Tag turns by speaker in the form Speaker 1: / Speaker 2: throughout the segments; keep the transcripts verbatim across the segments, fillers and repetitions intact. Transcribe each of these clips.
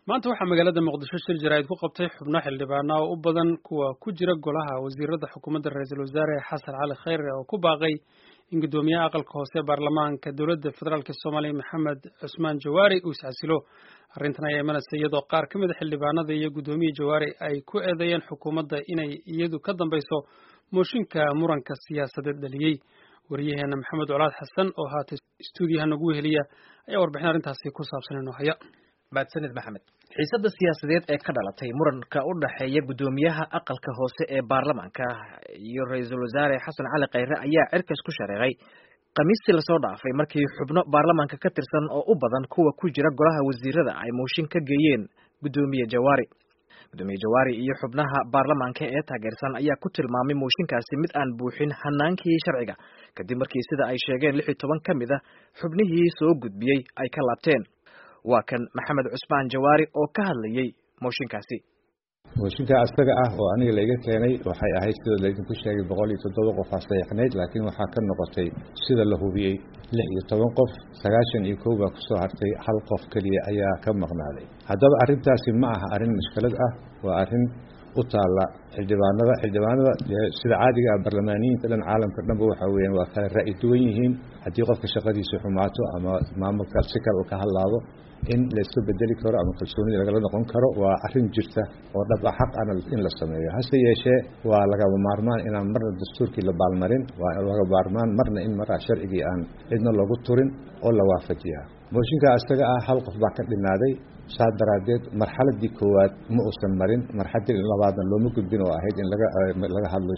Speaker 1: maanta waxaa magaalada muqdisho shir jaraa'id ku qabtay xubno xildhibaana oo u badan kuwa ku jira golaha wasiirada xukuumadda ra'iisul wasaare xasan cali khayre oo ku baaqay in gudoomiyaha aqalka hoose baarlamaanka dowladda federaalka Soomaaliya Maxamed Cusmaan Jawaari uu iscasilo. arrintan ayaa imanaysa iyadoo qaar ka mid ah xildhibaanada iyo gudoomiyaha Jawaari ay ku eedeeyeen xukuumadda inay iyadu ka dambayso mooshinka muranka siyaasadeed dhaliyay. wariyaheena Maxamed Colaad Xasan oo haatay stuudiyaha nagu heliya ayaa warbixin arrintaasi ku saabsan inoo haya.
Speaker 2: Mahadsanid Maxamed. xiisadda siyaasadeed ee ka dhalatay muranka u dhaxeeya gudoomiyaha aqalka hoose ee baarlamaanka iyo ra'iisul wasaare Xasan Cali Khayre ayaa cirkas ku shareeray Khamiistii la soo dhaafay markii xubno baarlamaanka ka tirsan oo u badan kuwa ku jira golaha wasiirada ay mooshin ka geeyeen gudoomiye Jawaari. gudoomiye Jawaari iyo xubnaha baarlamaanka ee taageersan ayaa ku tilmaamay mooshinkaasi mid aan buuxin hanaankii sharciga kadib markii sida ay sheegeen lix iyo toban ka mid ah xubnihii soo gudbiyay ay ka laabteen. waa kan Maxamed Cusmaan Jawaari oo ka hadlayay mooshinkaasi.
Speaker 3: mooshinka asaga ah oo aniga la iga keenay waxay ahayd sida la idinku sheegay boqol iyo toddoba qof asaxneyd laakiin waxaa ka noqotay sida la hubiyay lix iyo toban qof sagaashan iyo kow baa ku soo hartay hal qof kaliya ayaa ka maqnaaday. haddaba arrintaasi ma aha arrin mushkilad ah, waa arrin u taala xildhibaanada xildhibaanada sida caadiga ah barlamaaniyiinta dhan caalamka dhanba waxa weeyaan waa kala ra'yi duwan yihiin. haddii qofka shaqadiisa xumaato ama maamulka si kale uu ka hadlaado in la iska bedeli karo ama kalsoonida lagala noqon karo waa arrin jirta oo dhab ah, xaq ana in la sameeyo. hase yeeshee waa lagaba maarmaan inaan marna dastuurkii la baalmarin, waa laga maarmaan marna in maraa sharcigii aan cidna loogu turin oo la waafajiyaa. mooshinka asaga ah hal qof baa ka dhinaaday, saa daraadeed marxaladii koowaad ma uusan marin, marxaladii labaadna looma gudbin oo ahayd in laga laga hadlo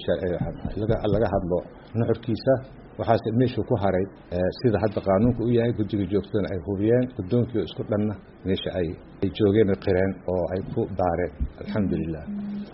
Speaker 3: laga hadlo nuxurkiisa. waxaase meeshuu ku haray sida hadda qaanuunka u yahay guddiga joogtadana ay hubiyeen guddoonkii isku dhanna meesha ay ay joogeen qireen oo ay ku daareen. alxamdulilah.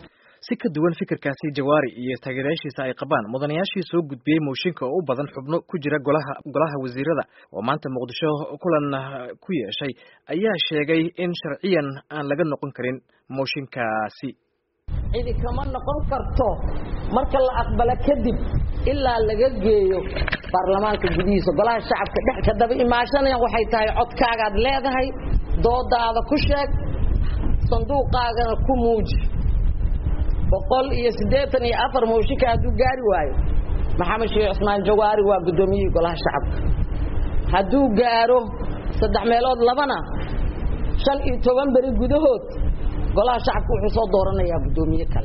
Speaker 2: si ka duwan fikirkaasi Jawaari iyo taageerayaashiisa ay qabaan mudanayaashii soo gudbiyay mooshinka oo u badan xubno ku jira golaha golaha wasiirada oo maanta Muqdisho kulan ku yeeshay ayaa sheegay in sharciyan aan laga noqon karin mooshinkaasi.
Speaker 4: cidi kama noqon karto marka la aqbala kadib ilaa laga geeyo baarlamaanka gudihiisa golaha shacabka dhex ka daba imaashanaya waxay tahay codkaaga aad leedahay doodaada ku sheeg sanduuqaagana ku muuji. boqol iyo siddeetan iyo afar mooshinka hadduu gaari waayo Maxamed Cusmaan Jawaari waa gudoomiyihii golaha shacabka. hadduu gaaro saddex meelood labana shan iyo toban beri gudahood golaha shacabka wuxuu soo dooranayaa gudoomiye kale.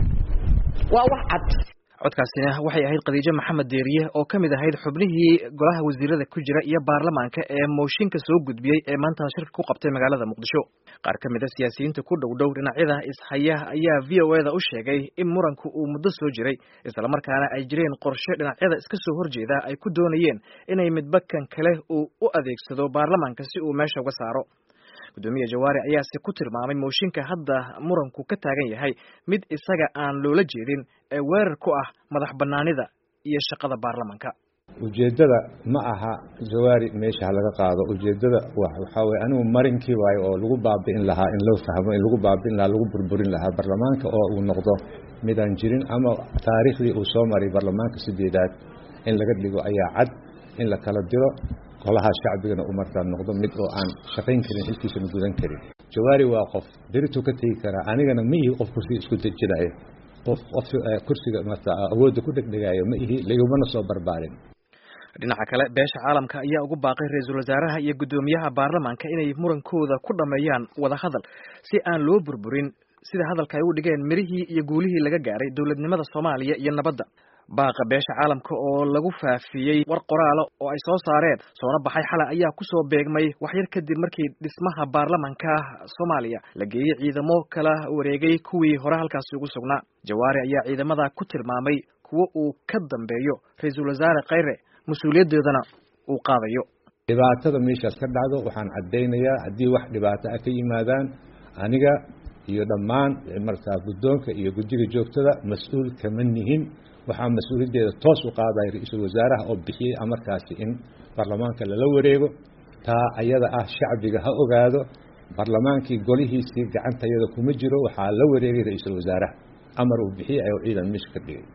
Speaker 4: waa wax cad.
Speaker 2: codkaasina waxay ahayd Khadiija Maxamed Deeriye oo kamid ahayd xubnihii golaha wasiirada ku jira iyo baarlamaanka ee mooshinka soo gudbiyay ee maanta shirka ku qabtay magaalada Muqdisho. qaar kamid ah siyaasiyiinta ku dhow dhow dhinacyada ishaya ayaa V O A da u sheegay in muranku uu muddo soo jiray isla markaana ay jireen qorshe dhinacyada iska soo horjeeda ay ku doonayeen inay midba kan kale uu u adeegsado baarlamaanka si uu meesha uga saaro. gudoomiye Jawaari ayaa si ku tilmaamay mooshinka hadda muranku ka taagan yahay mid isaga aan loola jeedin ee weerar ku ah madax banaanida iyo shaqada baarlamaanka.
Speaker 3: ujeedada ma aha Jawaari meesha laga qaado, ujeedada waxa weeye anigu marinkii waayo oo lagu baabi'in lahaa in loo fahmo in lagu baabi'in lahaa lagu burburin lahaa baarlamaanka oo uu noqdo mid aan jirin ama taariikhdii uu soo maray baarlamaanka sideedaad in laga dhigo ayaa cad in la kala diro golaha shacbigana uu markaa noqdo mid oo aan shaqayn karin xilkiisana gudan karin. Jawaari waa qof diritu ka tagi kara, anigana ma ihi qof kursi isku dejinayo, qof qof kursiga markaa awoodda ku dhegdhegayo ma ihi, lagumana soo barbaarin.
Speaker 2: dhinaca kale beesha caalamka ayaa ugu baaqay ra'iisul wasaaraha iyo gudoomiyaha baarlamaanka inay murankooda ku dhameeyaan wada hadal si aan loo burburin sida hadalka ay u dhigeen mirihii iyo guulihii laga gaaray dowladnimada Soomaaliya iyo nabadda. baaqa beesha caalamka oo lagu faafiyay war qoraal oo ay soo saareen soona baxay xalay ayaa ku soo beegmay wax yar kadib markii dhismaha baarlamaanka Soomaaliya la geeyay ciidamo kala wareegay kuwii hore halkaas ugu sugnaa. Jawaari ayaa ciidamada ku tilmaamay kuwa uu ka dambeeyo ra'iisul wasaare Khayre mas'uuliyadeedana uu qaadayo.
Speaker 3: dhibaatada meeshaas ka dhacdo waxaan cadeynayaa haddii wax dhibaato ah ka yimaadaan aniga iyo dhammaan markaa guddoonka iyo guddiga joogtada mas'uul kama nihin. waxaa mas'uuliyadeeda toos u qaaday ra'iisul wasaaraha oo bixiyay amarkaasi in baarlamaanka lala wareego. taa ayada ah shacbiga ha ogaado, baarlamaankii golihiisii gacantayada kuma jiro, waxaa la wareegay ra'iisul wasaaraha amar uu bixiyay ayuu ciidan meesha ka dhigay.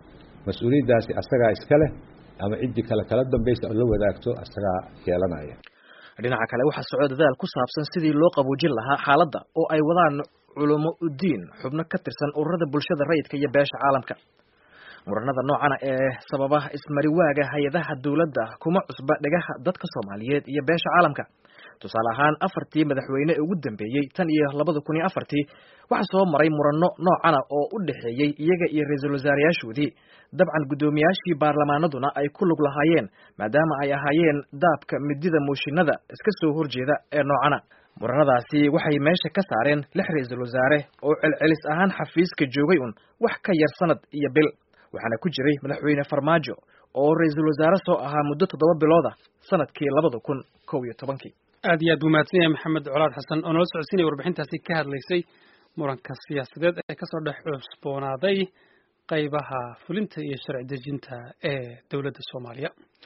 Speaker 3: mas'uuliyadaasi asagaa iska leh ama cidii kale kala dambaysa la wadaagto asagaa yeelanaya.
Speaker 2: dhinaca kale waxaa socda dadaal ku saabsan sidii loo qaboojin lahaa xaaladda oo ay wadaan culumo udiin xubno ka tirsan ururada bulshada rayidka iyo beesha caalamka. muranada noocana ee sababa ismariwaaga hay-adaha dowladda kuma cusba dhagaha dadka Soomaaliyeed iyo beesha caalamka. tusaale ahaan afartii madaxweyne ugu dambeeyay tan iyo labada kun iyo afartii waxa soo maray murano noocana oo u dhaxeeyay iyaga iyo ra'iisul wasaarayaashoodii. dabcan gudoomiyaashii baarlamaanaduna ay ku lug lahaayeen maadaama ay ahaayeen daabka midida mooshinada iska soo horjeeda ee noocana. muranadaasi waxay meesha ka saareen lix ra'iisul wasaare oo celcelis ahaan xafiiska joogay un wax ka yar sanad iyo bil. waxaana ku jiray madaxweyne Farmaajo oo ra'iisul wasaare soo ahaa muddo toddoba bilooda sanadkii labada kun kow iyo tobankii.
Speaker 1: aad iyo aad buu mahadsan yahay Maxamed Colaad Xasan oo noo socodsiinay warbixintaasi ka hadlaysay muranka siyaasadeed ee ka soo dhex cusboonaaday qaybaha fulinta iyo sharci dejinta ee dowladda Soomaaliya.